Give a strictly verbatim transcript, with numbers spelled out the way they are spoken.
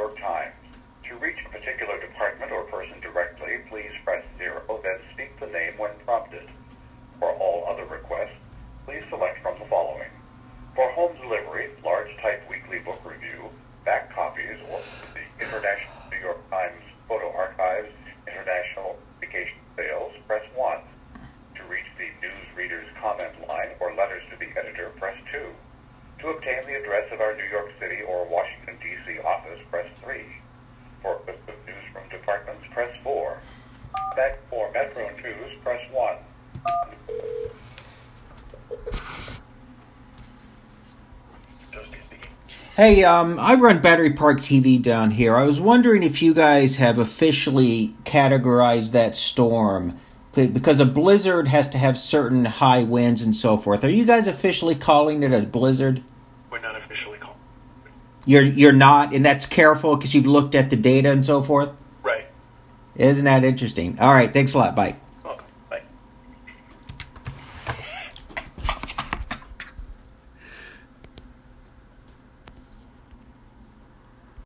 York Times. To reach a particular department or person directly, please press zero, then speak the name when prompted. For all other requests, please select from the following. For home delivery, large type weekly book review, back copies, or the International New York Times Photo Archives International Vacation Sales, press one. To reach the news reader's comment line or letters to the editor, press two. To obtain the address of our New York City or Washington, D C office, press three. For a list of newsroom departments, press four. Back for Metro News, press one. Hey, um, I run Battery Park T V down here. I was wondering if you guys have officially categorized that storm, because a blizzard has to have certain high winds and so forth. Are you guys officially calling it a blizzard? We're not officially calling it. You're you're not, and that's careful because you've looked at the data and so forth? Right. Isn't that interesting? All right, thanks a lot. Bye.